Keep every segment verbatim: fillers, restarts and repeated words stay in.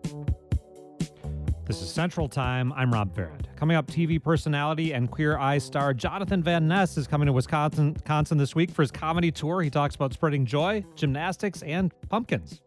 This is Central Time. I'm Rob Farrett. Coming up, T V personality and Queer Eye star Jonathan Van Ness is coming to Wisconsin, Wisconsin this week for his comedy tour. He talks about spreading joy, gymnastics, and pumpkins.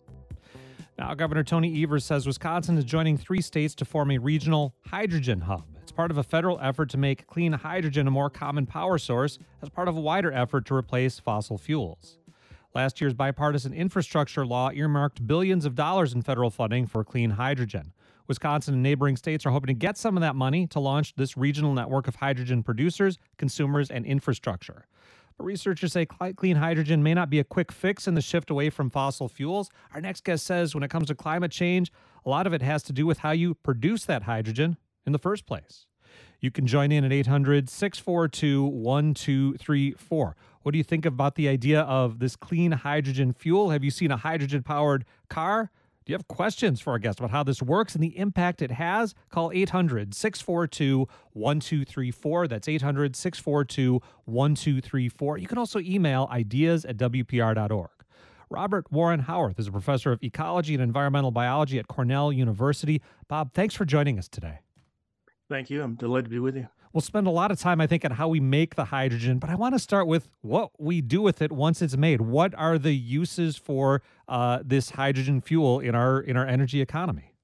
Now, Governor Tony Evers says Wisconsin is joining three states to form a regional hydrogen hub. It's part of a federal effort to make clean hydrogen a more common power source as part of a wider effort to replace fossil fuels. Last year's bipartisan infrastructure law earmarked billions of dollars in federal funding for clean hydrogen. Wisconsin and neighboring states are hoping to get some of that money to launch this regional network of hydrogen producers, consumers, and infrastructure. But researchers say clean hydrogen may not be a quick fix in the shift away from fossil fuels. Our next guest says when it comes to climate change, a lot of it has to do with how you produce that hydrogen in the first place. You can join in at eight hundred, six four two, one two three four. What do you think about the idea of this clean hydrogen fuel? Have you seen a hydrogen-powered car? Do you have questions for our guest about how this works and the impact it has? Call eight hundred, six four two, one two three four. That's eight hundred, six four two, one two three four. You can also email ideas at w p r dot org. Robert Warren Howarth is a professor of ecology and environmental biology at Cornell University. Bob, thanks for joining us today. Thank you. I'm delighted to be with you. We'll spend a lot of time, I think, on how we make the hydrogen, but I want to start with what we do with it once it's made. What are the uses for uh, this hydrogen fuel in our in our energy economy?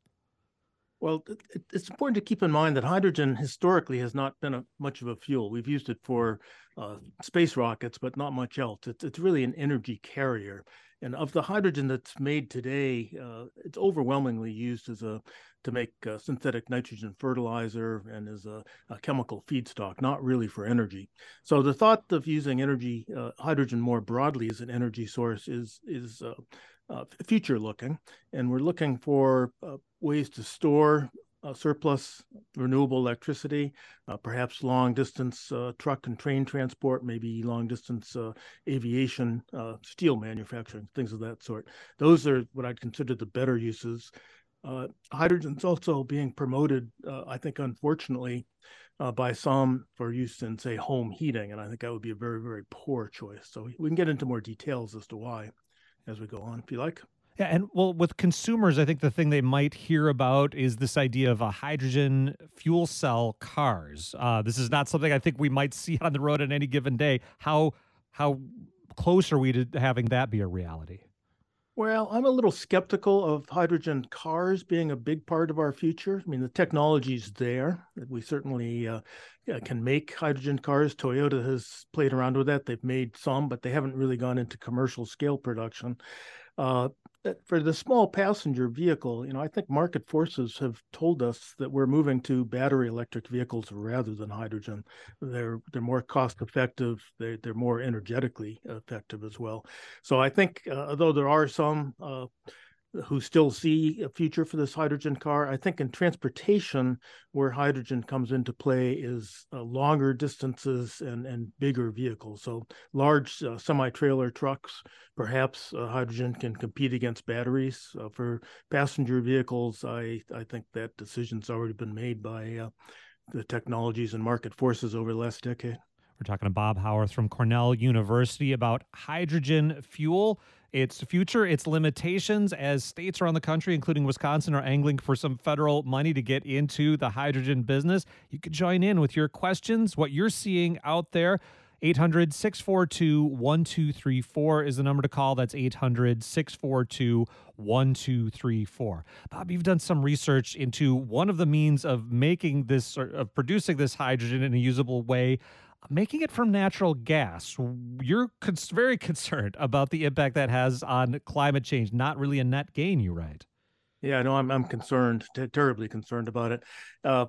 Well, it, it's important to keep in mind that hydrogen historically has not been a, much of a fuel. We've used it for uh, space rockets, but not much else. It's, it's really an energy carrier. And of the hydrogen that's made today, uh, it's overwhelmingly used as a to make uh, synthetic nitrogen fertilizer and as a, a chemical feedstock, not really for energy. So the thought of using energy, uh, hydrogen more broadly as an energy source is is uh, uh, future looking, and we're looking for uh, ways to store Uh, surplus renewable electricity, uh, perhaps long distance uh, truck and train transport, maybe long distance uh, aviation, uh, steel manufacturing, things of that sort. Those are what I'd consider the better uses. Uh, hydrogen's also being promoted, uh, I think, unfortunately, uh, by some for use in, say, home heating, and I think that would be a very, very poor choice. So we can get into more details as to why as we go on, if you like. Yeah, and well, with consumers, I think the thing they might hear about is this idea of a hydrogen fuel cell cars. Uh, this is not something I think we might see on the road on any given day. How how close are we to having that be a reality? Well, I'm a little skeptical of hydrogen cars being a big part of our future. I mean, the technology's there. We certainly uh, can make hydrogen cars. Toyota has played around with that. They've made some, but they haven't really gone into commercial scale production. Uh, for the small passenger vehicle, you know, I think market forces have told us that we're moving to battery electric vehicles rather than hydrogen. They're they're more cost effective. They they're more energetically effective as well. So I think, uh, although there are some uh, who still see a future for this hydrogen car, I think in transportation, where hydrogen comes into play is uh, longer distances and, and bigger vehicles. So large uh, semi-trailer trucks, perhaps uh, hydrogen can compete against batteries. Uh, for passenger vehicles, I, I think that decision's already been made by uh, the technologies and market forces over the last decade. We're talking to Bob Howarth from Cornell University about hydrogen fuel, its future, its limitations, as states around the country, including Wisconsin, are angling for some federal money to get into the hydrogen business. You could join in with your questions, what you're seeing out there. eight hundred, six four two, one two three four is the number to call. That's eight hundred, six four two, one two three four. Bob, you've done some research into one of the means of making this, or of producing this hydrogen in a usable way, making it from natural gas. You're cons- very concerned about the impact that has on climate change. Not really a net gain, you write. Yeah, no, I'm I'm concerned, t- terribly concerned about it. Uh,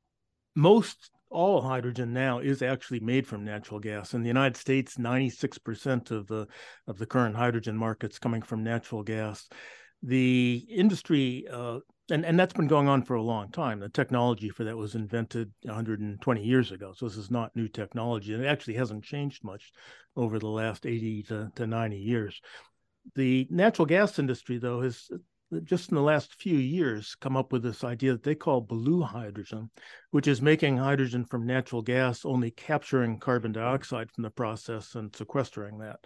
most all hydrogen now is actually made from natural gas. In the United States, ninety-six percent of the of the current hydrogen market's coming from natural gas. The industry, uh, and, and that's been going on for a long time. The technology for that was invented one hundred twenty years ago. So this is not new technology. And it actually hasn't changed much over the last eighty to, to ninety years. The natural gas industry, though, has just in the last few years come up with this idea that they call blue hydrogen, which is making hydrogen from natural gas, only capturing carbon dioxide from the process and sequestering that.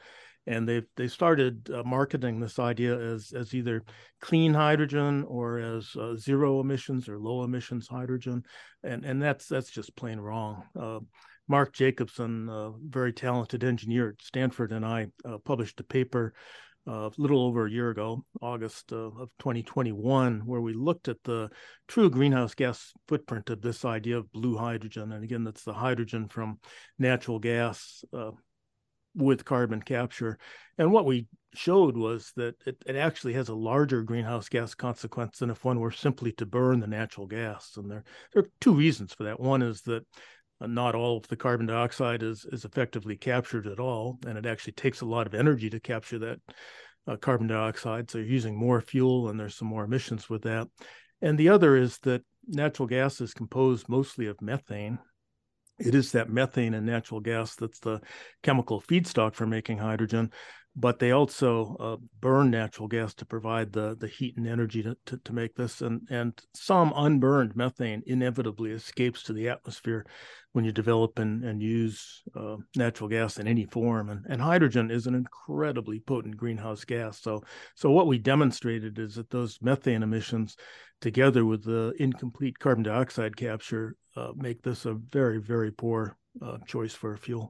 and they've they started uh, marketing this idea as as either clean hydrogen or as uh, zero emissions or low emissions hydrogen, and and that's that's just plain wrong. Uh, Mark Jacobson, a very talented engineer at Stanford, and I uh, published a paper uh, a little over a year ago, August uh, of twenty twenty-one, where we looked at the true greenhouse gas footprint of this idea of blue hydrogen. And again, that's the hydrogen from natural gas uh, with carbon capture. And what we showed was that it, it actually has a larger greenhouse gas consequence than if one were simply to burn the natural gas. And there, there are two reasons for that. One is that uh, not all of the carbon dioxide is, is effectively captured at all, and it actually takes a lot of energy to capture that uh, carbon dioxide. So you're using more fuel, and there's some more emissions with that. And the other is that natural gas is composed mostly of methane. It is that methane and natural gas that's the chemical feedstock for making hydrogen, but they also uh, burn natural gas to provide the, the heat and energy to, to, to make this. And, and some unburned methane inevitably escapes to the atmosphere when you develop and, and use uh, natural gas in any form. And, and hydrogen is an incredibly potent greenhouse gas. So, so what we demonstrated is that those methane emissions, together with the incomplete carbon dioxide capture, uh, make this a very, very poor uh, choice for a fuel.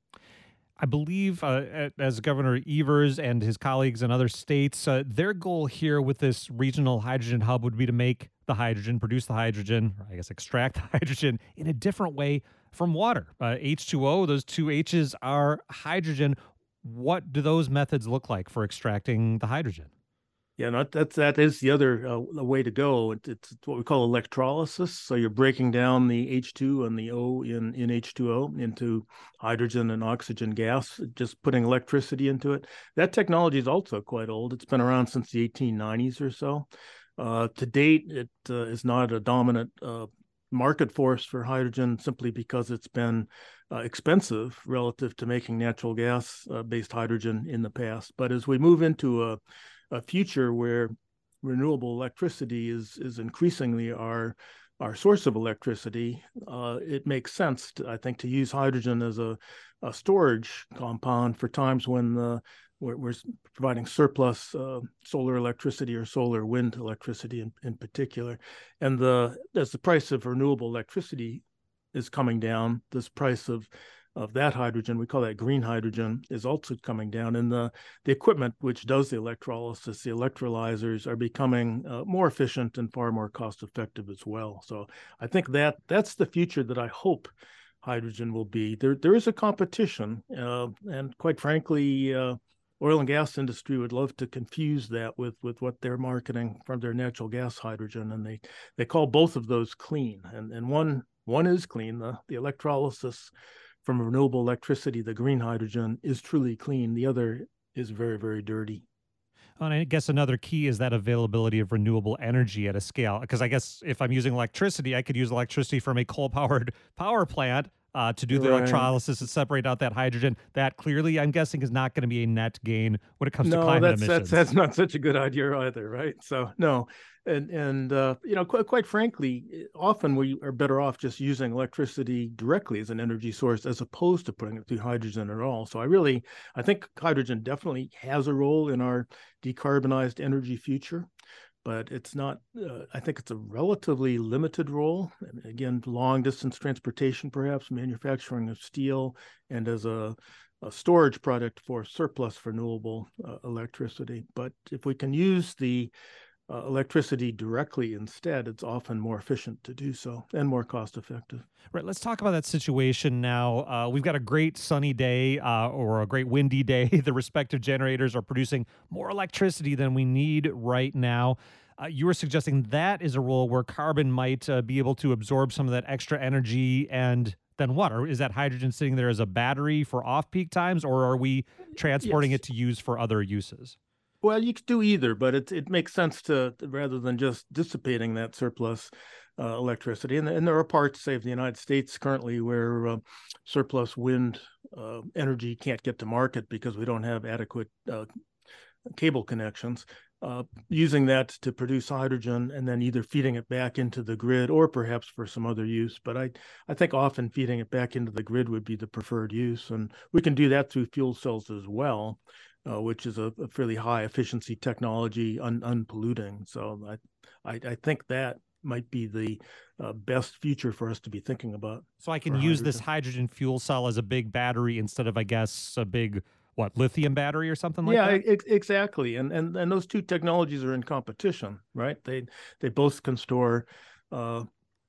I believe, uh, as Governor Evers and his colleagues in other states, uh, their goal here with this regional hydrogen hub would be to make the hydrogen, produce the hydrogen, or I guess extract the hydrogen in a different way from water. Uh, H two O, those two H's are hydrogen. What do those methods look like for extracting the hydrogen? Yeah, no, that's that is the other uh, way to go. It, it's what we call electrolysis. So you're breaking down the H two and the O in, in H two O into hydrogen and oxygen gas, just putting electricity into it. That technology is also quite old. It's been around since the eighteen nineties or so. Uh, to date, it uh, is not a dominant uh, market force for hydrogen simply because it's been uh, expensive relative to making natural gas uh, based hydrogen in the past. But as we move into a a future where renewable electricity is is increasingly our our source of electricity, uh, it makes sense, to, I think, to use hydrogen as a, a storage compound for times when the, we're, we're providing surplus uh, solar electricity or solar wind electricity in, in particular. And the as the price of renewable electricity is coming down, this price of of that hydrogen, we call that green hydrogen, is also coming down. And the, the equipment which does the electrolysis, the electrolyzers, are becoming uh, more efficient and far more cost effective as well. So I think that that's the future that I hope hydrogen will be. There, there is a competition, uh, and quite frankly, uh, oil and gas industry would love to confuse that with, with what they're marketing from their natural gas hydrogen. And they, they call both of those clean. And, and one, one is clean, the, the electrolysis from renewable electricity, the green hydrogen, is truly clean. The other is very, very dirty. And I guess another key is that availability of renewable energy at a scale. Because I guess if I'm using electricity, I could use electricity from a coal-powered power plant uh, to do the right. electrolysis and separate out that hydrogen. That clearly, I'm guessing, is not going to be a net gain when it comes no, to climate that's, emissions. That's, that's not such a good idea either, right? So, no. And, and uh, you know, quite, quite frankly, often we are better off just using electricity directly as an energy source as opposed to putting it through hydrogen at all. So I really, I think hydrogen definitely has a role in our decarbonized energy future, but it's not, uh, I think it's a relatively limited role. And again, long distance transportation, perhaps manufacturing of steel, and as a, a storage product for surplus renewable uh, electricity. But if we can use the Uh, electricity directly instead, it's often more efficient to do so and more cost effective. Right. Let's talk about that situation now. Uh, we've got a great sunny day uh, or a great windy day. The respective generators are producing more electricity than we need right now. Uh, you were suggesting that is a role where carbon might uh, be able to absorb some of that extra energy, and then what? Or is that hydrogen sitting there as a battery for off-peak times, or are we transporting Yes. it to use for other uses? Well, you could do either, but it it makes sense to, rather than just dissipating that surplus uh, electricity. And, and there are parts, say, of the United States currently where uh, surplus wind uh, energy can't get to market because we don't have adequate uh, cable connections, uh, using that to produce hydrogen and then either feeding it back into the grid or perhaps for some other use. But I, I think often feeding it back into the grid would be the preferred use. And we can do that through fuel cells as well, uh, which is a, a fairly high efficiency technology, un, unpolluting. So I, I, I think that might be the uh, best future for us to be thinking about. So I can use hydrogen. This hydrogen fuel cell as a big battery instead of, I guess, a big, what, lithium battery or something like yeah, that? Yeah, ex- exactly. And, and and those two technologies are in competition, right? They they both can store uh,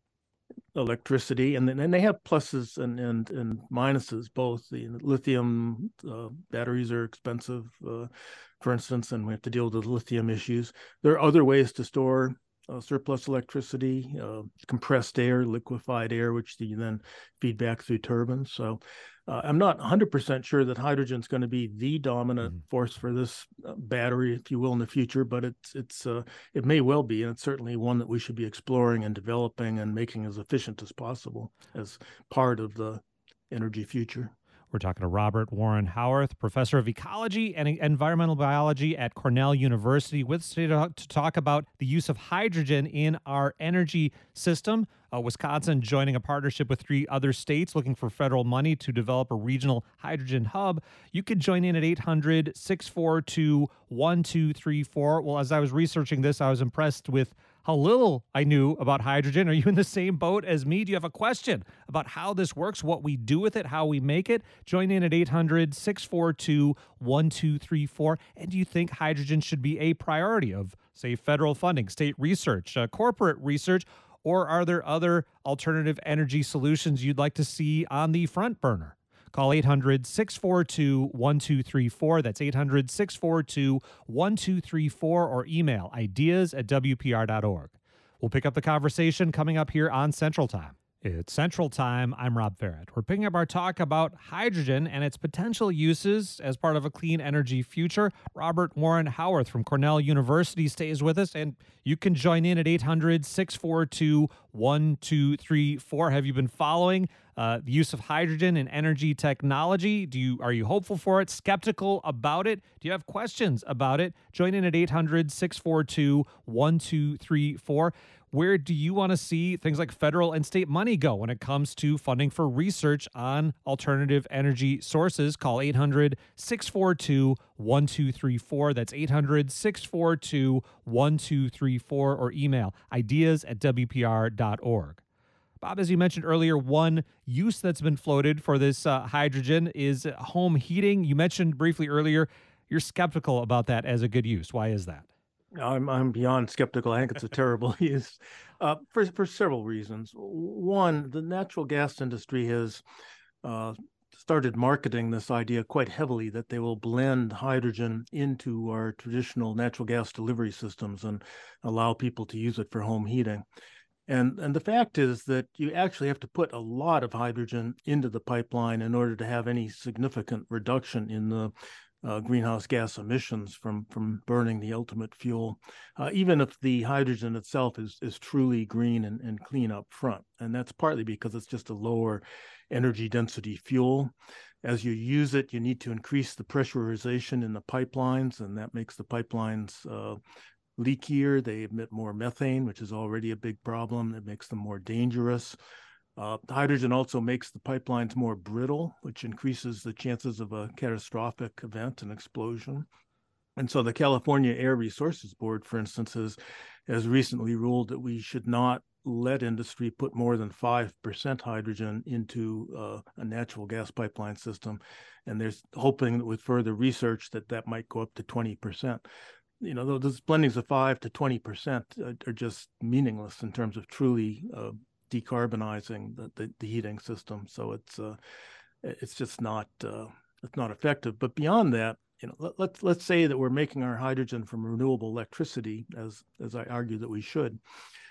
electricity, and then and they have pluses and, and, and minuses, both. The lithium uh, batteries are expensive, uh, for instance, and we have to deal with the lithium issues. There are other ways to store Uh, surplus electricity, uh, compressed air, liquefied air, which you then feed back through turbines. So uh, I'm not one hundred percent sure that hydrogen is going to be the dominant mm-hmm. force for this uh, battery, if you will, in the future, but it's it's uh, it may well be, and it's certainly one that we should be exploring and developing and making as efficient as possible as part of the energy future. We're talking to Robert Warren Howarth, professor of ecology and environmental biology at Cornell University, with us today to talk about the use of hydrogen in our energy system. Uh, Wisconsin joining a partnership with three other states looking for federal money to develop a regional hydrogen hub. You can join in at eight hundred, six four two, one two three four. Well, as I was researching this, I was impressed with how little I knew about hydrogen. Are you in the same boat as me? Do you have a question about how this works, what we do with it, how we make it? Join in at eight hundred, six four two, one two three four. And do you think hydrogen should be a priority of, say, federal funding, state research, uh, corporate research, or are there other alternative energy solutions you'd like to see on the front burner? Call eight hundred, six four two, one two three four. That's eight hundred, six four two, one two three four, or email ideas at W P R dot org. We'll pick up the conversation coming up here on Central Time. It's Central Time. I'm Rob Farrett. We're picking up our talk about hydrogen and its potential uses as part of a clean energy future. Robert Warren Howarth from Cornell University stays with us, and you can join in at eight hundred, six four two, one two three four. Have you been following uh, the use of hydrogen in energy technology? Do you are you hopeful for it, skeptical about it? Do you have questions about it? Join in at eight hundred, six four two, one two three four. Where do you want to see things like federal and state money go when it comes to funding for research on alternative energy sources? Call eight hundred, six four two, one two three four. That's eight hundred, six four two, one two three four, or email ideas at W P R dot org. Bob, as you mentioned earlier, one use that's been floated for this uh, hydrogen is home heating. You mentioned briefly earlier you're skeptical about that as a good use. Why is that? I'm I'm beyond skeptical. I think it's a terrible use uh, for for several reasons. One, the natural gas industry has uh, started marketing this idea quite heavily that they will blend hydrogen into our traditional natural gas delivery systems and allow people to use it for home heating. And and the fact is that you actually have to put a lot of hydrogen into the pipeline in order to have any significant reduction in the Uh, greenhouse gas emissions from from burning the ultimate fuel, uh, even if the hydrogen itself is is truly green and, and clean up front. And that's partly because it's just a lower energy density fuel. As you use it, you need to increase the pressurization in the pipelines, and that makes the pipelines uh, leakier. They emit more methane, which is already a big problem. It makes them more dangerous. Uh, hydrogen also makes the pipelines more brittle, which increases the chances of a catastrophic event, an explosion. And so the California Air Resources Board, for instance, has, has recently ruled that we should not let industry put more than five percent hydrogen into uh, a natural gas pipeline system. And there's hoping that with further research that that might go up to twenty percent. You know, those blendings of five to twenty percent are just meaningless in terms of truly uh, decarbonizing the, the, the heating system. So it's uh, it's just not uh, it's not effective. But beyond that, you know, let, let's let's say that we're making our hydrogen from renewable electricity, as as I argue that we should.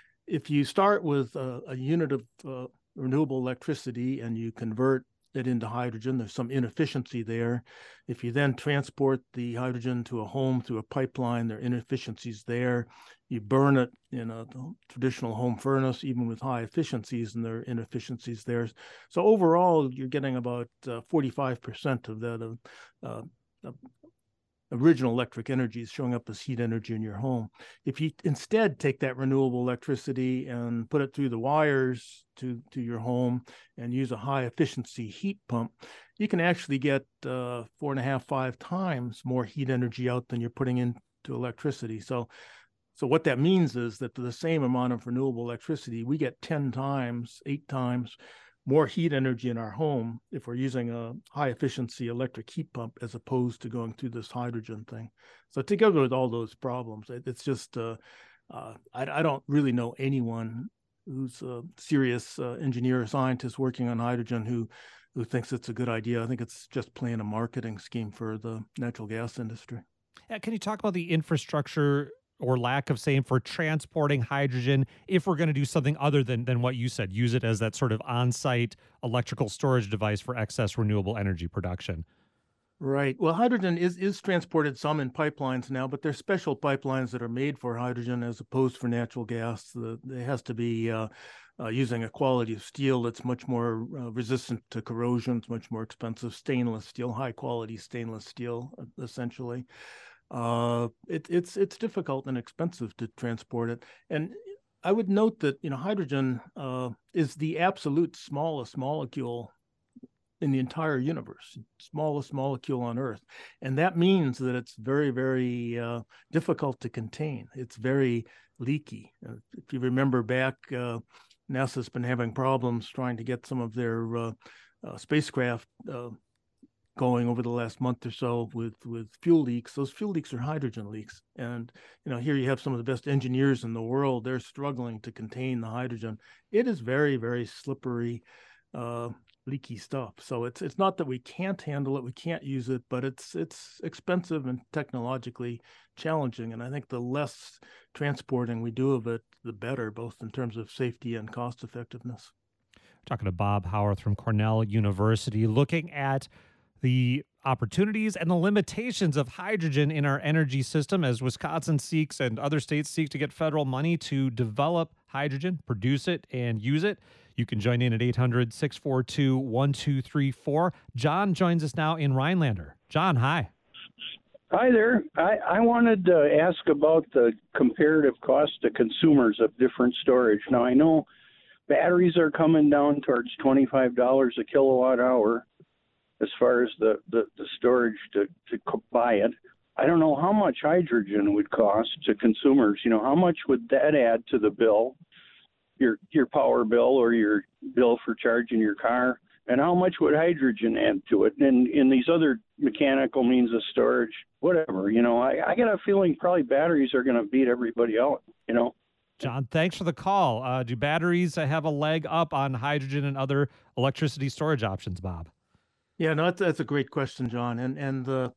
If you start with a, a unit of uh, renewable electricity and you convert it into hydrogen, there's some inefficiency there. If you then transport the hydrogen to a home through a pipeline, there are inefficiencies there. You burn it in a traditional home furnace, even with high efficiencies, and there are inefficiencies there. So overall, you're getting about uh, forty-five percent of that uh, uh, original electric energy is showing up as heat energy in your home. If you instead take that renewable electricity and put it through the wires to, to your home and use a high efficiency heat pump, you can actually get uh, four and a half, five times more heat energy out than you're putting into electricity. So, so what that means is that for the same amount of renewable electricity, we get ten times, eight times more heat energy in our home if we're using a high efficiency electric heat pump as opposed to going through this hydrogen thing. So together with all those problems, it, it's just, uh, uh, I, I don't really know anyone who's a serious uh, engineer or scientist working on hydrogen who, who thinks it's a good idea. I think it's just plain a marketing scheme for the natural gas industry. Yeah, can you talk about the infrastructure or lack of same for transporting hydrogen if we're going to do something other than than what you said, use it as that sort of on-site electrical storage device for excess renewable energy production? Right. Well, hydrogen is is transported some in pipelines now, but there's special pipelines that are made for hydrogen as opposed for natural gas. The, it has to be uh, uh, using a quality of steel that's much more uh, resistant to corrosion. It's much more expensive stainless steel, high quality stainless steel, essentially. Uh, it, it's it's difficult and expensive to transport it. And I would note that, you know, hydrogen uh, is the absolute smallest molecule in the entire universe, smallest molecule on Earth. And that means that it's very, very uh, difficult to contain. It's very leaky. Uh, if you remember back, uh, NASA's been having problems trying to get some of their uh, uh, spacecraft uh, going over the last month or so with with fuel leaks. Those fuel leaks are hydrogen leaks, and you know, here you have some of the best engineers in the world. They're struggling to contain the hydrogen. It is very, very slippery, uh, leaky stuff. So it's it's not that we can't handle it, we can't use it, but it's it's expensive and technologically challenging. And I think the less transporting we do of it, the better, both in terms of safety and cost effectiveness. Talking to Bob Howarth from Cornell University, looking at the opportunities and the limitations of hydrogen in our energy system as Wisconsin seeks and other states seek to get federal money to develop hydrogen, produce it, and use it. You can join in at eight hundred, six four two, one two three four. John joins us now in Rhinelander. John, hi. Hi there. I, I wanted to ask about the comparative cost to consumers of different storage. Now, I know batteries are coming down towards twenty-five dollars a kilowatt hour as far as the, the, the storage to, to buy it. I don't know how much hydrogen would cost to consumers. You know, how much would that add to the bill, your your power bill or your bill for charging your car? And how much would hydrogen add to it? And in these other mechanical means of storage, whatever, you know, I, I got a feeling probably batteries are going to beat everybody out, you know. John, thanks for the call. Uh, do batteries have a leg up on hydrogen and other electricity storage options, Bob? Yeah, no, that's, that's a great question, John. And and uh,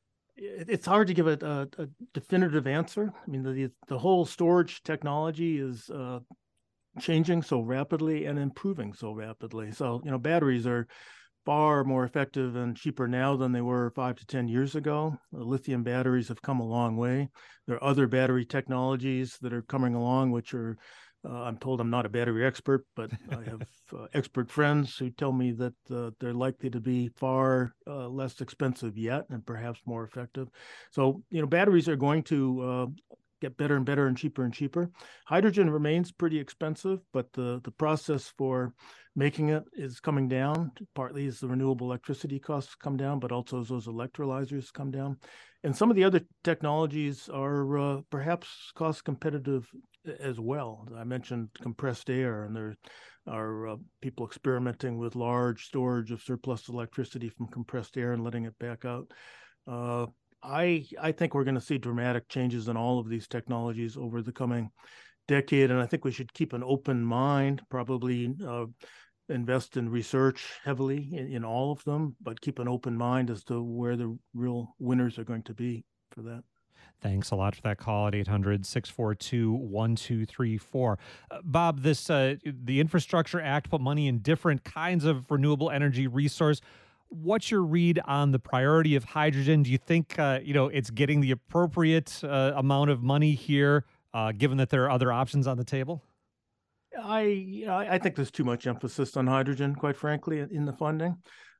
it, it's hard to give a, a, a definitive answer. I mean, the the whole storage technology is uh, changing so rapidly and improving so rapidly. So, you know, batteries are far more effective and cheaper now than they were five to ten years ago. The lithium batteries have come a long way. There are other battery technologies that are coming along, which are Uh, I'm told I'm not a battery expert, but I have uh, expert friends who tell me that uh, they're likely to be far uh, less expensive yet and perhaps more effective. So, you know, batteries are going to uh, get better and better and cheaper and cheaper. Hydrogen remains pretty expensive, but the, the process for making it is coming down, partly as the renewable electricity costs come down, but also as those electrolyzers come down. And some of the other technologies are uh, perhaps cost competitive as well. I mentioned compressed air, and there are uh, people experimenting with large storage of surplus electricity from compressed air and letting it back out. Uh, I I think we're going to see dramatic changes in all of these technologies over the coming decade, and I think we should keep an open mind, probably uh, invest in research heavily in, in all of them, but keep an open mind as to where the real winners are going to be for that. Thanks a lot for that call at eight hundred, six four two, one two three four. Uh, Bob, this uh, the Infrastructure Act put money in different kinds of renewable energy resource. What's your read on the priority of hydrogen? Do you think uh, you know it's getting the appropriate uh, amount of money here, uh, given that there are other options on the table? I I think there's too much emphasis on hydrogen, quite frankly, in the funding.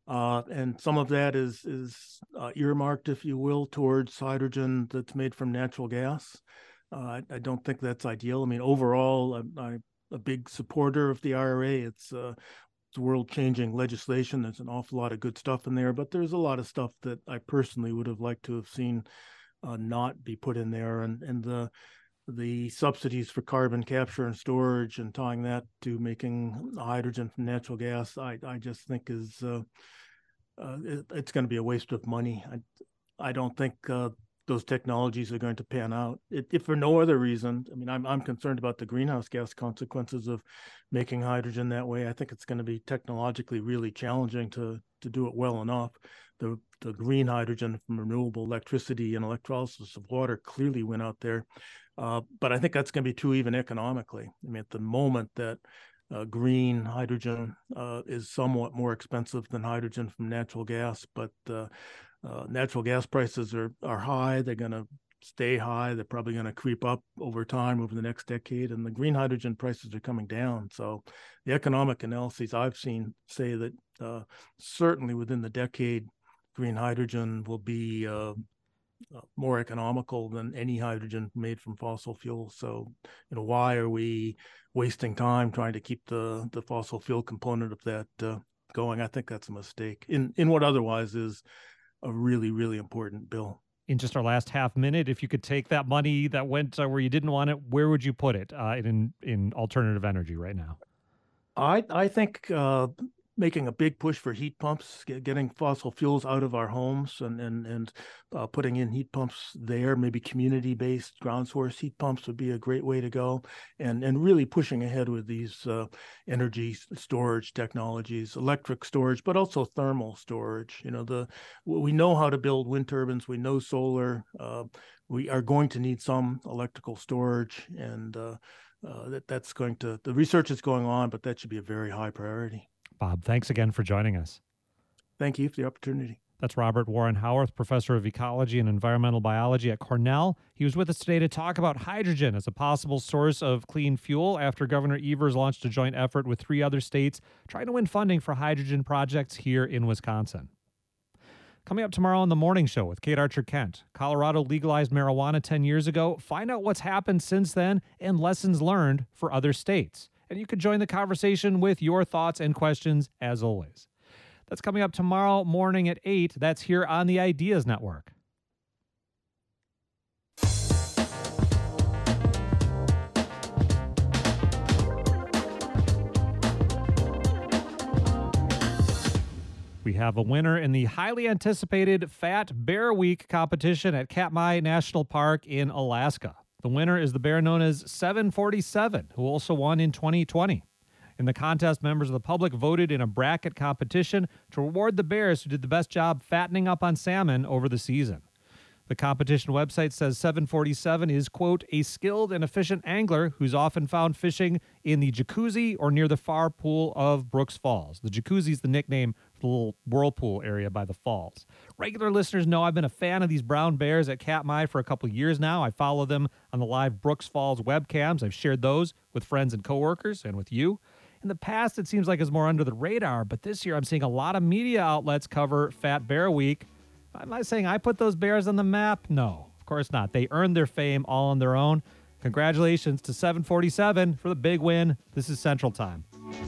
Uh, and some of that is is uh, earmarked, if you will, towards hydrogen that's made from natural gas. Uh, I, I don't think that's ideal. I mean, overall, I'm, I'm a big supporter of the I R A. It's uh, it's world-changing legislation. There's an awful lot of good stuff in there, but there's a lot of stuff that I personally would have liked to have seen uh, not be put in there. And and the the subsidies for carbon capture and storage and tying that to making hydrogen from natural gas, I, I just think is uh, uh, it, it's going to be a waste of money. I, I don't think uh, those technologies are going to pan out. It, if for no other reason, I mean, I'm I'm concerned about the greenhouse gas consequences of making hydrogen that way. I think it's going to be technologically really challenging to to do it well enough. The the green hydrogen from renewable electricity and electrolysis of water clearly went out there. Uh, but I think that's going to be true even economically. I mean, at the moment that uh, green hydrogen uh, is somewhat more expensive than hydrogen from natural gas, but uh, uh, natural gas prices are are high. They're going to stay high. They're probably going to creep up over time over the next decade, and the green hydrogen prices are coming down. So the economic analyses I've seen say that uh, certainly within the decade, green hydrogen will be uh, Uh, more economical than any hydrogen made from fossil fuels. So, you know, why are we wasting time trying to keep the the fossil fuel component of that uh, going? I think that's a mistake in in what otherwise is a really, really important bill. In just our last half minute, if you could take that money that went uh, where you didn't want it, where would you put it uh, in in alternative energy right now? I I think uh, making a big push for heat pumps, get, getting fossil fuels out of our homes, and and and uh, putting in heat pumps there. Maybe community-based ground source heat pumps would be a great way to go, and and really pushing ahead with these uh, energy storage technologies, electric storage, but also thermal storage. You know, the we know how to build wind turbines. We know solar. Uh, we are going to need some electrical storage, and uh, uh, that that's going to the research is going on, but that should be a very high priority. Bob, thanks again for joining us. Thank you for the opportunity. That's Robert Warren Howarth, professor of ecology and environmental biology at Cornell. He was with us today to talk about hydrogen as a possible source of clean fuel after Governor Evers launched a joint effort with three other states trying to win funding for hydrogen projects here in Wisconsin. Coming up tomorrow on the Morning Show with Kate Archer-Kent, Colorado legalized marijuana ten years ago. Find out what's happened since then and lessons learned for other states. And you can join the conversation with your thoughts and questions, as always. That's coming up tomorrow morning at eight. That's here on the Ideas Network. We have a winner in the highly anticipated Fat Bear Week competition at Katmai National Park in Alaska. The winner is the bear known as seven forty-seven, who also won in twenty twenty. In the contest, members of the public voted in a bracket competition to reward the bears who did the best job fattening up on salmon over the season. The competition website says seven forty-seven is, quote, a skilled and efficient angler who's often found fishing in the Jacuzzi or near the far pool of Brooks Falls. The Jacuzzi is the nickname for the little whirlpool area by the falls. Regular listeners know I've been a fan of these brown bears at Katmai for a couple years now. I follow them on the live Brooks Falls webcams. I've shared those with friends and coworkers and with you. In the past, it seems like it's more under the radar, but this year I'm seeing a lot of media outlets cover Fat Bear Week. Am I saying I put those bears on the map? No, of course not. They earned their fame all on their own. Congratulations to seven forty-seven for the big win. This is Central Time.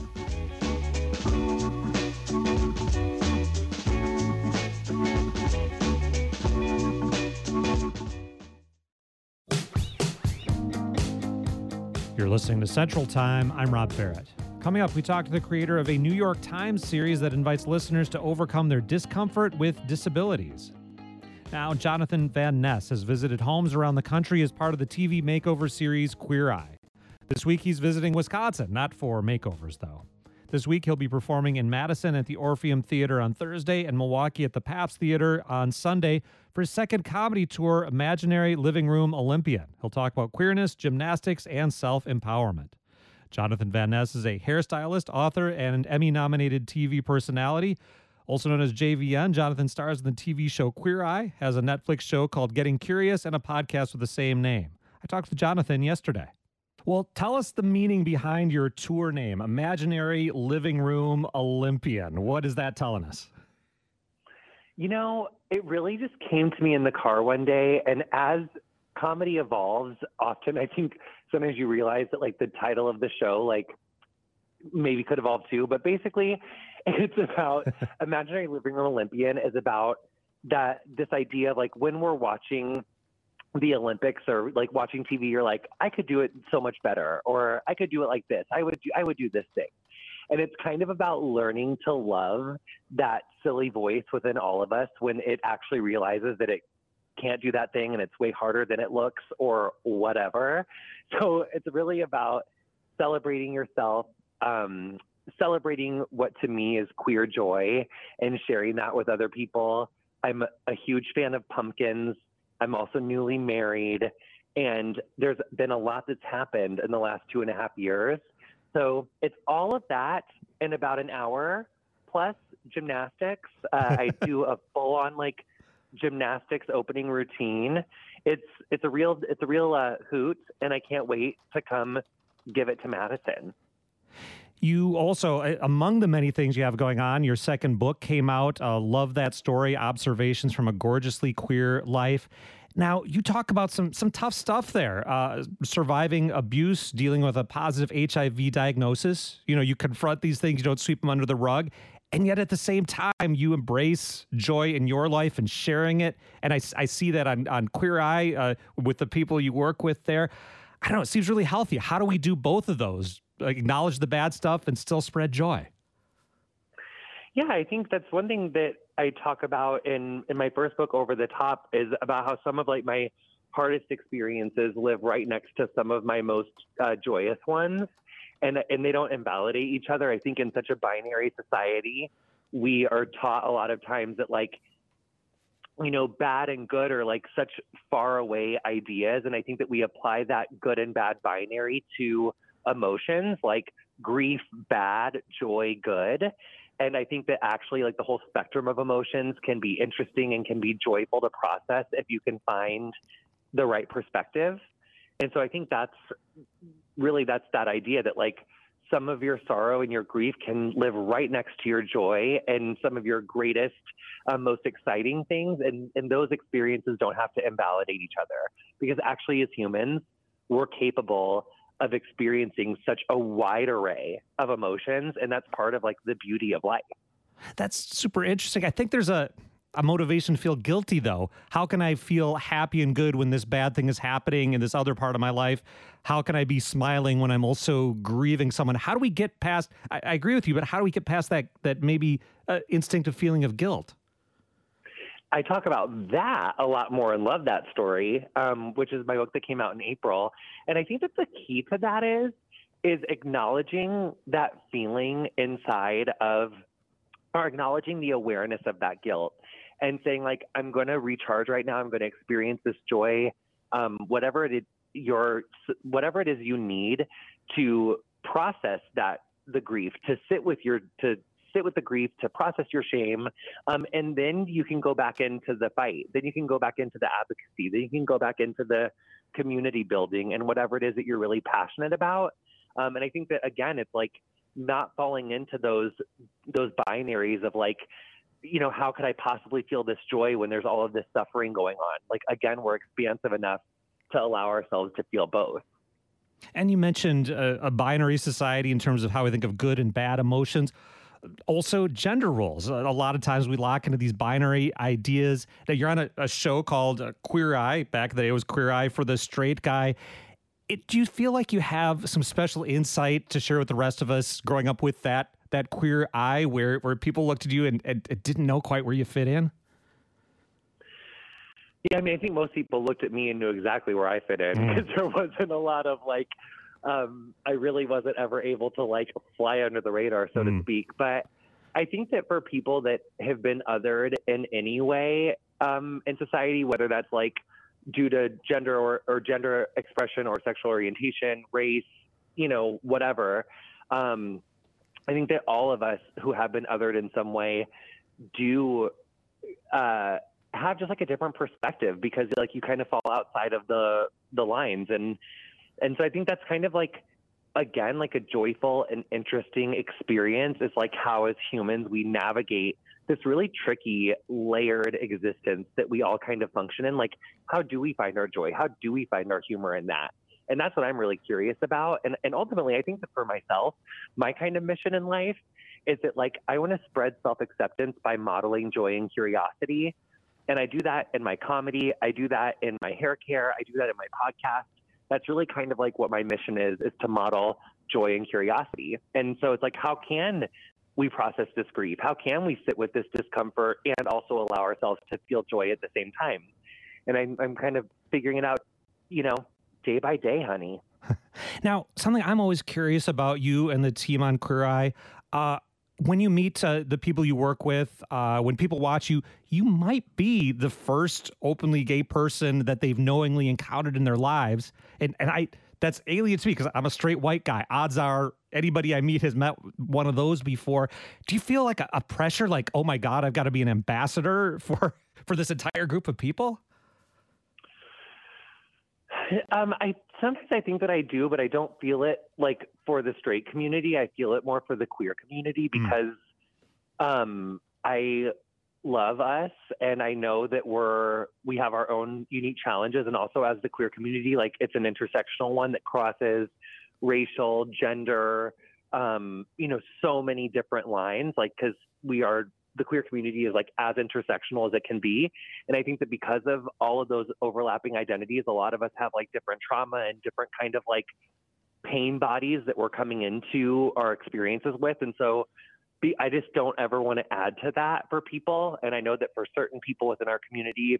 You're listening to Central Time. I'm Rob Barrett. Coming up, we talk to the creator of a New York Times series that invites listeners to overcome their discomfort with disabilities. Now, Jonathan Van Ness has visited homes around the country as part of the T V makeover series Queer Eye. This week, he's visiting Wisconsin, not for makeovers, though. This week, he'll be performing in Madison at the Orpheum Theater on Thursday and Milwaukee at the Pabst Theater on Sunday for his second comedy tour, Imaginary Living Room Olympian. He'll talk about queerness, gymnastics, and self-empowerment. Jonathan Van Ness is a hairstylist, author, and Emmy-nominated T V personality. Also known as J V N, Jonathan stars in the T V show Queer Eye, has a Netflix show called Getting Curious, and a podcast with the same name. I talked to Jonathan yesterday. Well, tell us the meaning behind your tour name, Imaginary Living Room Olympian. What is that telling us? You know, it really just came to me in the car one day, and as comedy evolves, often I think sometimes you realize that like the title of the show, like maybe could evolve too, but basically it's about imaginary living room Olympian is about that this idea of like when we're watching the Olympics or like watching T V, you're like, I could do it so much better, or I could do it like this. I would do, I would do this thing. And it's kind of about learning to love that silly voice within all of us when it actually realizes that it can't do that thing and it's way harder than it looks or whatever. So it's really about celebrating yourself, um, celebrating what to me is queer joy and sharing that with other people. I'm a huge fan of pumpkins. I'm also newly married, and there's been a lot that's happened in the last two and a half years. So it's all of that in about an hour, plus gymnastics. Uh, I do a full-on like gymnastics opening routine. It's it's a real it's a real uh, hoot, and I can't wait to come give it to Madison. You also, among the many things you have going on, your second book came out. Uh, love that story, Observations from a Gorgeously Queer Life. Now, you talk about some some tough stuff there, uh, surviving abuse, dealing with a positive H I V diagnosis. You know, you confront these things, you don't sweep them under the rug. And yet at the same time, you embrace joy in your life and sharing it. And I, I see that on, on Queer Eye uh, with the people you work with there. I don't know, it seems really healthy. How do we do both of those? Like, acknowledge the bad stuff and still spread joy? Yeah, I think that's one thing that I talk about in, in my first book, Over the Top, is about how some of like my hardest experiences live right next to some of my most uh, joyous ones. And, and they don't invalidate each other. I think in such a binary society, we are taught a lot of times that like, you know, bad and good are like such far away ideas. And I think that we apply that good and bad binary to emotions like grief, bad, joy, good. And I think that actually like the whole spectrum of emotions can be interesting and can be joyful to process if you can find the right perspective. And so I think that's really, that's that idea that like some of your sorrow and your grief can live right next to your joy and some of your greatest, uh, most exciting things. And, and those experiences don't have to invalidate each other, because actually as humans, we're capable of experiencing such a wide array of emotions. And that's part of like the beauty of life. That's super interesting. I think there's a, a motivation to feel guilty, though. How can I feel happy and good when this bad thing is happening in this other part of my life? How can I be smiling when I'm also grieving someone? How do we get past, I, I agree with you, but how do we get past that, that maybe uh, instinctive feeling of guilt? I talk about that a lot more and love that story, um, which is my book that came out in April. And I think that the key to that is, is acknowledging that feeling inside of, or acknowledging the awareness of that guilt and saying like, I'm going to recharge right now. I'm going to experience this joy, um, whatever it is, your, whatever it is you need to process that, the grief, to sit with your, to sit with the grief, to process your shame. Um, and then you can go back into the fight. Then you can go back into the advocacy. Then you can go back into the community building and whatever it is that you're really passionate about. Um, and I think that, again, it's like not falling into those, those binaries of like, you know, how could I possibly feel this joy when there's all of this suffering going on? Like, again, we're expansive enough to allow ourselves to feel both. And you mentioned a, a binary society in terms of how we think of good and bad emotions. Also, gender roles. A lot of times we lock into these binary ideas. Now, you're on a, a show called uh, Queer Eye. Back then, it was Queer Eye for the straight guy. It, do you feel like you have some special insight to share with the rest of us growing up with that that queer eye, where where people looked at you and, and, and didn't know quite where you fit in? Yeah, I mean, I think most people looked at me and knew exactly where I fit in, because mm. there wasn't a lot of like, um, I really wasn't ever able to like fly under the radar, so mm. to speak. But I think that for people that have been othered in any way um, in society, whether that's like due to gender or, or gender expression or sexual orientation, race, you know, whatever, um, I think that all of us who have been othered in some way do uh, have just like a different perspective, because like you kind of fall outside of the the lines, and and so I think that's kind of like, again, like a joyful and interesting experience. Is like how as humans we navigate this really tricky, layered existence that we all kind of function in. Like, how do we find our joy? How do we find our humor in that? And that's what I'm really curious about. And, and ultimately, I think that for myself, my kind of mission in life is that, like, I want to spread self-acceptance by modeling joy and curiosity. And I do that in my comedy. I do that in my hair care. I do that in my podcast. That's really kind of like what my mission is, is to model joy and curiosity. And so it's like, how can we process this grief? How can we sit with this discomfort and also allow ourselves to feel joy at the same time? And I'm, I'm kind of figuring it out, you know, day by day, honey. Now, something I'm always curious about you and the team on Queer Eye, uh, when you meet uh, the people you work with, uh, when people watch you, you might be the first openly gay person that they've knowingly encountered in their lives. And, and I, that's alien to me because I'm a straight white guy. Odds are anybody I meet has met one of those before. Do you feel like a, a pressure, like, oh my God, I've got to be an ambassador for, for this entire group of people? Um, I sometimes I think that I do, but I don't feel it like for the straight community. I feel it more for the queer community because mm. um, I love us, and I know that we're we have our own unique challenges, and also as the queer community, like it's an intersectional one that crosses racial, gender, um, you know, so many different lines. Like because we are. The queer community is like as intersectional as it can be. And I think that because of all of those overlapping identities, a lot of us have like different trauma and different kind of like pain bodies that we're coming into our experiences with. And so be, I just don't ever want to add to that for people. And I know that for certain people within our community,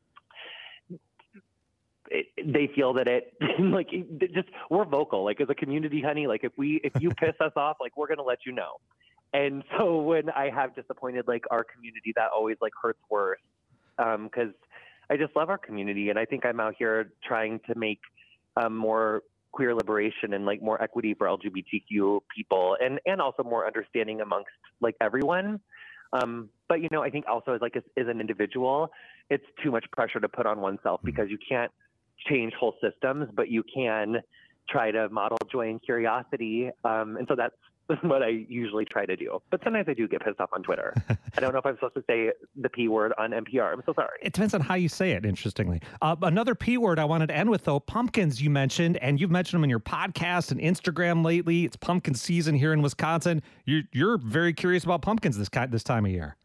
it, they feel that it like it just we're vocal, like as a community, honey, like if we, if you piss us off, like we're going to let you know. And so when I have disappointed like our community, that always like hurts worse um, because I just love our community. And I think I'm out here trying to make um, more queer liberation and like more equity for L G B T Q people and, and also more understanding amongst like everyone. Um, but, you know, I think also as like as, as an individual, it's too much pressure to put on oneself because you can't change whole systems, but you can try to model joy and curiosity. Um, and so that's what I usually try to do. But sometimes I do get pissed off on Twitter. I don't know if I'm supposed to say the P word on N P R. I'm so sorry. It depends on how you say it, interestingly. Uh, another P word I wanted to end with, though, pumpkins you mentioned, and you've mentioned them in your podcast and Instagram lately. It's pumpkin season here in Wisconsin. You're, you're very curious about pumpkins this, this time of year.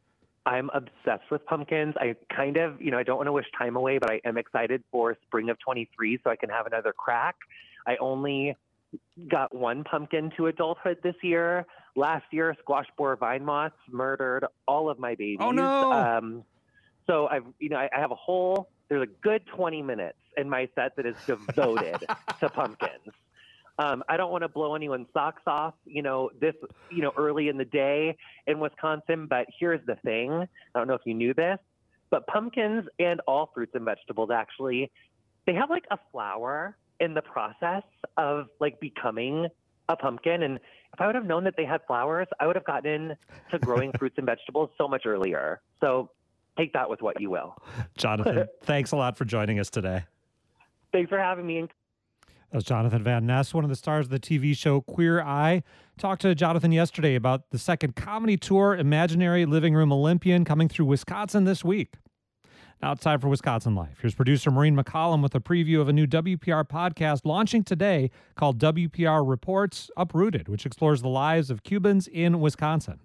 I'm obsessed with pumpkins. I kind of, you know, I don't want to wish time away, but I am excited for spring of twenty-three so I can have another crack. I only got one pumpkin to adulthood this year. Last year, squash borer vine moths murdered all of my babies. Oh no! Um, so I've, you know, I, I have a whole. There's a good twenty minutes in my set that is devoted to pumpkins. Um, I don't want to blow anyone's socks off, you know, this, you know, early in the day in Wisconsin. But here's the thing: I don't know if you knew this, but pumpkins and all fruits and vegetables actually, they have like a flower in the process of like becoming a pumpkin. And if I would have known that they had flowers, I would have gotten into growing fruits and vegetables so much earlier. So take that with what you will. Jonathan, thanks a lot for joining us today. Thanks for having me. That was Jonathan Van Ness, one of the stars of the T V show Queer Eye. Talked to Jonathan yesterday about the second comedy tour, Imaginary Living Room Olympian, coming through Wisconsin this week. Now it's time for Wisconsin Life. Here's producer Maureen McCollum with a preview of a new W P R podcast launching today called W P R Reports Uprooted, which explores the lives of Cubans in Wisconsin.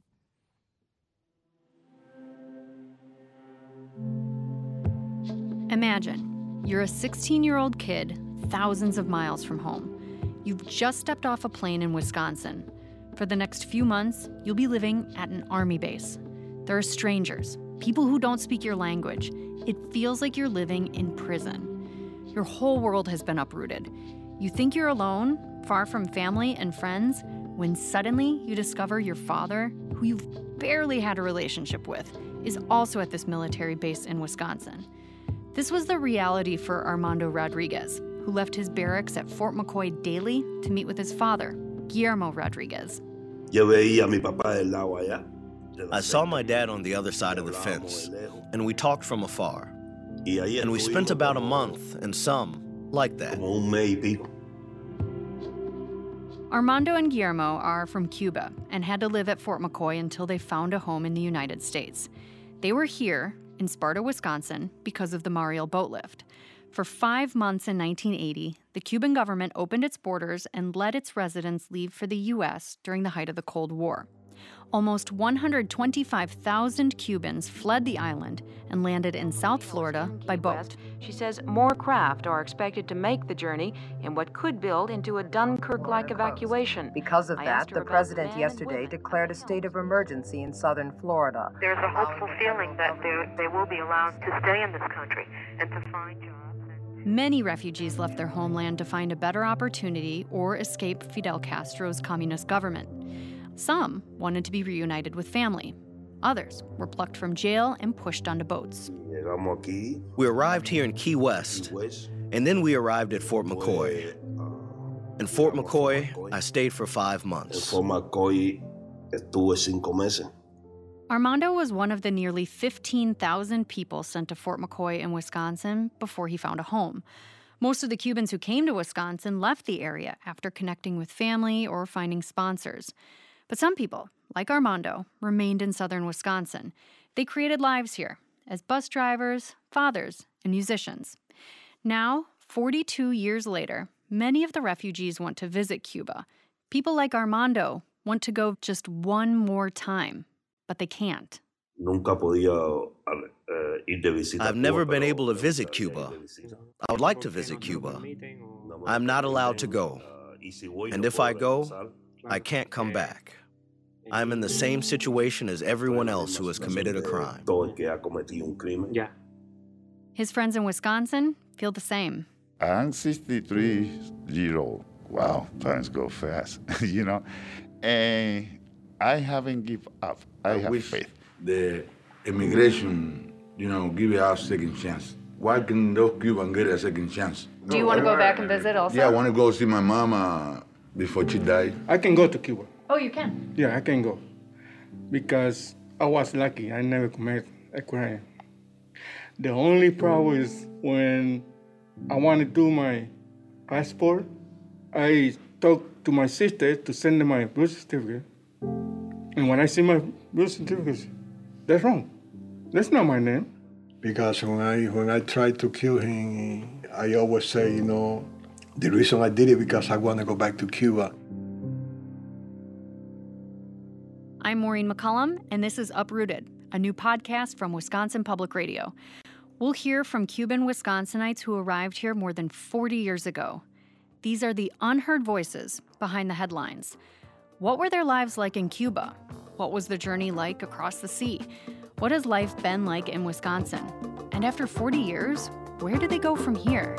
Imagine you're a sixteen-year-old kid thousands of miles from home. You've just stepped off a plane in Wisconsin. For the next few months, you'll be living at an army base. There are strangers, people who don't speak your language. It feels like you're living in prison. Your whole world has been uprooted. You think you're alone, far from family and friends, when suddenly you discover your father, who you've barely had a relationship with, is also at this military base in Wisconsin. This was the reality for Armando Rodriguez, who left his barracks at Fort McCoy daily to meet with his father, Guillermo Rodriguez. I saw my dad on the other side of the fence, and we talked from afar. And we spent about a month in some like that. Armando and Guillermo are from Cuba and had to live at Fort McCoy until they found a home in the United States. They were here in Sparta, Wisconsin, because of the Mariel boat lift. For five months in nineteen eighty, the Cuban government opened its borders and let its residents leave for the U S during the height of the Cold War. Almost one hundred twenty-five thousand Cubans fled the island and landed in South Florida by boat. She says more craft are expected to make the journey in what could build into a Dunkirk-like evacuation. Because of that, the president yesterday declared a state of emergency in southern Florida. There's a hopeful feeling that they will be allowed to stay in this country and to find jobs. Many refugees left their homeland to find a better opportunity or escape Fidel Castro's communist government. Some wanted to be reunited with family. Others were plucked from jail and pushed onto boats. We arrived here in Key West, and then we arrived at Fort McCoy. In Fort McCoy, I stayed for five months. Armando was one of the nearly fifteen thousand people sent to Fort McCoy in Wisconsin before he found a home. Most of the Cubans who came to Wisconsin left the area after connecting with family or finding sponsors. But some people, like Armando, remained in southern Wisconsin. They created lives here as bus drivers, fathers, and musicians. Now, forty-two years later, many of the refugees want to visit Cuba. People like Armando want to go just one more time, but they can't. I've never been able to visit Cuba. I would like to visit Cuba. I'm not allowed to go. And if I go, I can't come back. I'm in the same situation as everyone else who has committed a crime. His friends in Wisconsin feel the same. I'm sixty-three years old. Wow, times go fast, you know. And I haven't given up. I, I have wish faith. The immigration, you know, give us a second chance. Why can those Cubans get a second chance? Do you want to go back and visit also? Yeah, I want to go see my mama before she died. I can go to Cuba. Oh, you can? Yeah, I can go. Because I was lucky. I never committed a crime. The only problem is when I want to do my passport, I talk to my sister to send them my birth certificate. And when I see my birth certificate, that's wrong. That's not my name. Because when I when I tried to kill him, I always say, you know, the reason I did it because I want to go back to Cuba. I'm Maureen McCullum, and this is Uprooted, a new podcast from Wisconsin Public Radio. We'll hear from Cuban Wisconsinites who arrived here more than forty years ago. These are the unheard voices behind the headlines. What were their lives like in Cuba? What was the journey like across the sea? What has life been like in Wisconsin? And after forty years, where do they go from here?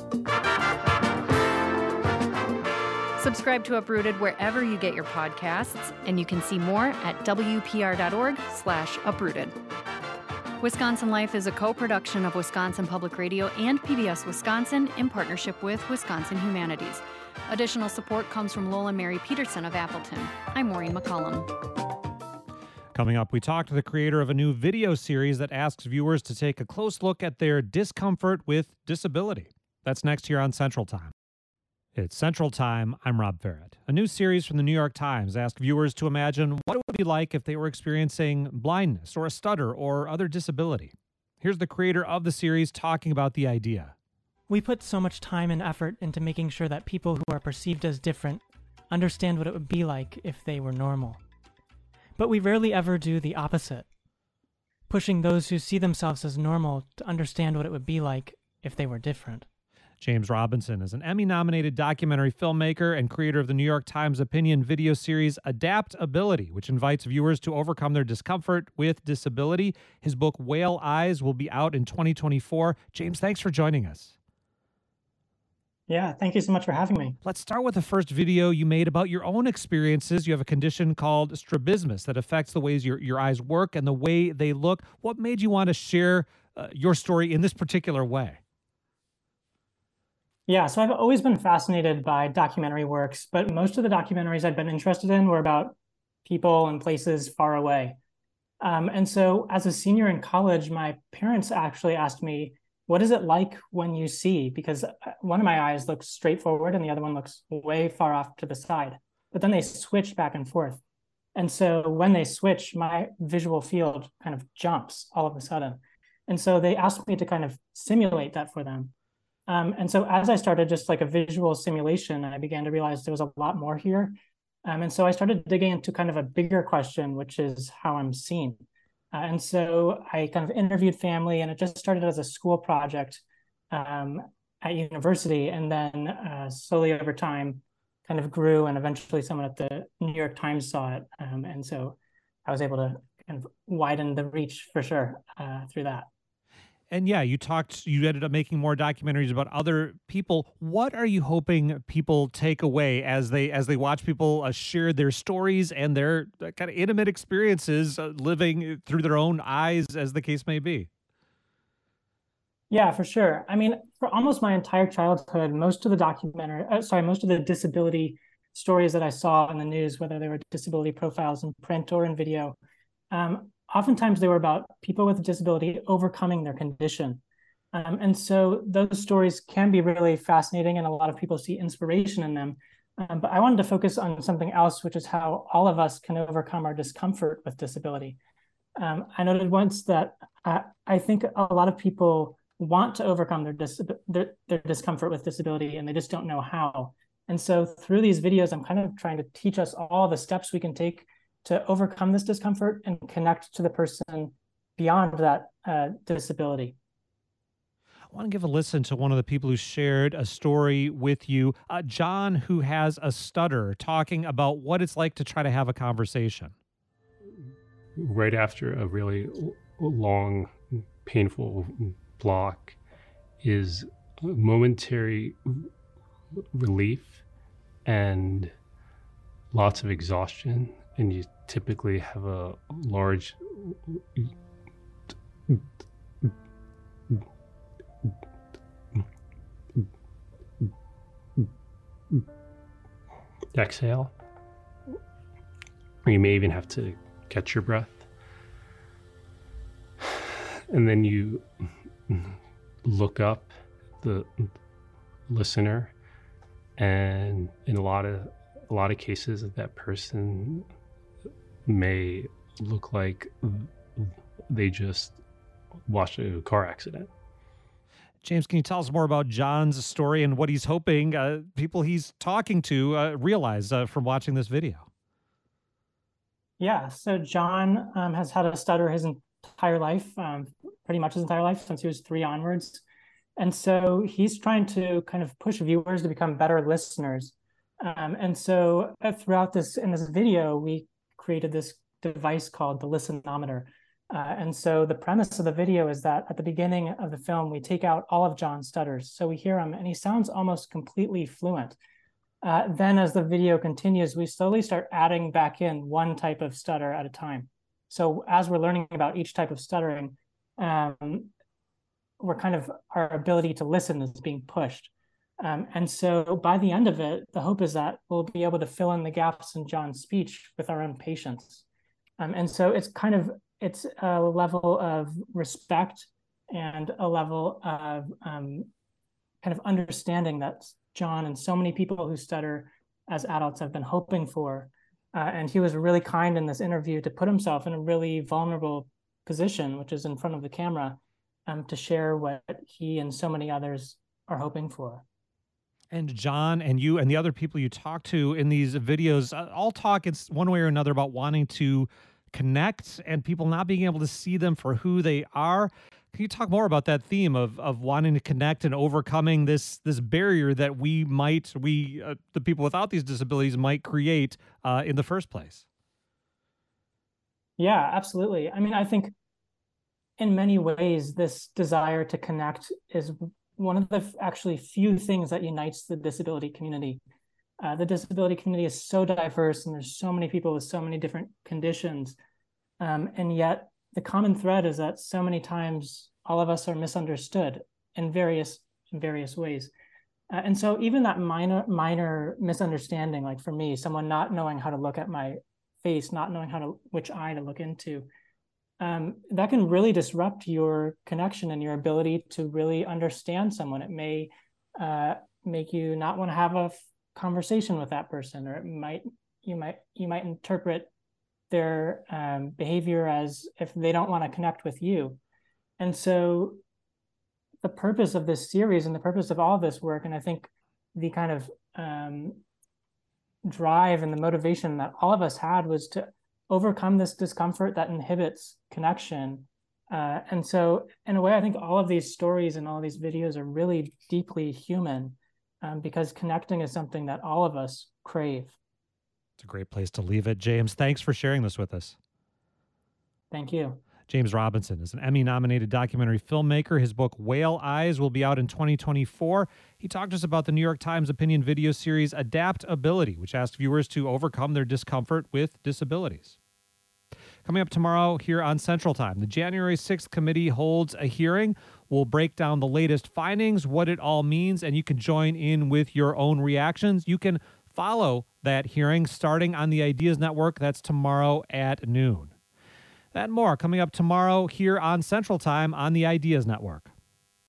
Subscribe to Uprooted wherever you get your podcasts, and you can see more at W P R dot org slash uprooted. Wisconsin Life is a co-production of Wisconsin Public Radio and P B S Wisconsin in partnership with Wisconsin Humanities. Additional support comes from Lola Mary Peterson of Appleton. I'm Maureen McCullum. Coming up, we talked to the creator of a new video series that asks viewers to take a close look at their discomfort with disability. That's next here on Central Time. It's Central Time. I'm Rob Farrett. A new series from the New York Times asked viewers to imagine what it would be like if they were experiencing blindness or a stutter or other disability. Here's the creator of the series talking about the idea. We put so much time and effort into making sure that people who are perceived as different understand what it would be like if they were normal. But we rarely ever do the opposite, pushing those who see themselves as normal to understand what it would be like if they were different. James Robinson is an Emmy-nominated documentary filmmaker and creator of the New York Times opinion video series Adaptability, which invites viewers to overcome their discomfort with disability. His book, Whale Eyes, will be out in twenty twenty-four. James, thanks for joining us. Yeah, thank you so much for having me. Let's start with the first video you made about your own experiences. You have a condition called strabismus that affects the ways your, your eyes work and the way they look. What made you want to share uh, your story in this particular way? Yeah, so I've always been fascinated by documentary works, but most of the documentaries I've been interested in were about people and places far away. Um, and so as a senior in college, my parents actually asked me what is it like when you see? Because one of my eyes looks straight forward and the other one looks way far off to the side. But then they switch back and forth. And so when they switch, my visual field kind of jumps all of a sudden. And so they asked me to kind of simulate that for them. Um, and so as I started just like a visual simulation, I began to realize there was a lot more here. Um, and so I started digging into kind of a bigger question, which is how I'm seen. Uh, and so I kind of interviewed family, and it just started as a school project um, at university. And then uh, slowly over time, kind of grew, and eventually someone at the New York Times saw it. Um, and so I was able to kind of widen the reach for sure uh, through that. And yeah, you talked, you ended up making more documentaries about other people. What are you hoping people take away as they as they watch people uh, share their stories and their uh, kind of intimate experiences uh, living through their own eyes, as the case may be? Yeah, for sure. I mean, for almost my entire childhood, most of the documentary, uh, sorry, most of the disability stories that I saw in the news, whether they were disability profiles in print or in video, um, oftentimes they were about people with a disability overcoming their condition. Um, and so those stories can be really fascinating, and a lot of people see inspiration in them. Um, but I wanted to focus on something else, which is how all of us can overcome our discomfort with disability. Um, I noted once that uh, I think a lot of people want to overcome their, dis their, their discomfort with disability, and they just don't know how. And so through these videos, I'm kind of trying to teach us all the steps we can take to overcome this discomfort and connect to the person beyond that uh, disability. I want to give a listen to one of the people who shared a story with you, uh, John, who has a stutter, talking about what it's like to try to have a conversation. Right after a really long, painful block is momentary relief and lots of exhaustion, and you typically have a large exhale. You may even have to catch your breath, and then you look up the listener, and in a lot of a lot of cases that person may look like they just watched a car accident. James, can you tell us more about John's story and what he's hoping uh, people he's talking to uh, realize uh, from watching this video? Yeah, so John um, has had a stutter his entire life, um, pretty much his entire life, since he was three onwards. And so he's trying to kind of push viewers to become better listeners. Um, and so uh, throughout this, in this video, we created this device called the Listenometer. Uh, and so the premise of the video is that at the beginning of the film, we take out all of John's stutters. So we hear him and he sounds almost completely fluent. Uh, then as the video continues, we slowly start adding back in one type of stutter at a time. So as we're learning about each type of stuttering, um, we're kind of, our ability to listen is being pushed. Um, and so by the end of it, the hope is that we'll be able to fill in the gaps in John's speech with our own patience. Um, and so it's kind of, it's a level of respect and a level of um, kind of understanding that John and so many people who stutter as adults have been hoping for. Uh, and he was really kind in this interview to put himself in a really vulnerable position, which is in front of the camera, um, to share what he and so many others are hoping for. And John and you and the other people you talk to in these videos uh, all talk in one way or another about wanting to connect and people not being able to see them for who they are. Can you talk more about that theme of of wanting to connect and overcoming this this barrier that we might, we uh, the people without these disabilities might create uh, in the first place? Yeah, absolutely. I mean, I think in many ways, this desire to connect is one of the actually few things that unites the disability community. Uh, the disability community is so diverse, and there's so many people with so many different conditions. Um, and yet the common thread is that so many times all of us are misunderstood in various, in various ways. Uh, and so even that minor, minor misunderstanding, like for me, someone not knowing how to look at my face, not knowing how to, which eye to look into, um, that can really disrupt your connection and your ability to really understand someone. It may uh, make you not want to have a f- conversation with that person, or it might you might you might interpret their um, behavior as if they don't want to connect with you. And so the purpose of this series and the purpose of all of this work, and I think the kind of um, drive and the motivation that all of us had, was to overcome this discomfort that inhibits connection. Uh, and so in a way, I think all of these stories and all these videos are really deeply human, um, because connecting is something that all of us crave. It's a great place to leave it. James, thanks for sharing this with us. Thank you. James Robinson is an Emmy-nominated documentary filmmaker. His book, Whale Eyes, will be out in twenty twenty-four. He talked to us about the New York Times opinion video series Adaptability, which asked viewers to overcome their discomfort with disabilities. Coming up tomorrow here on Central Time, the January sixth committee holds a hearing. We'll break down the latest findings, what it all means, and you can join in with your own reactions. You can follow that hearing starting on the Ideas Network. That's tomorrow at noon. That and more coming up tomorrow here on Central Time on the Ideas Network.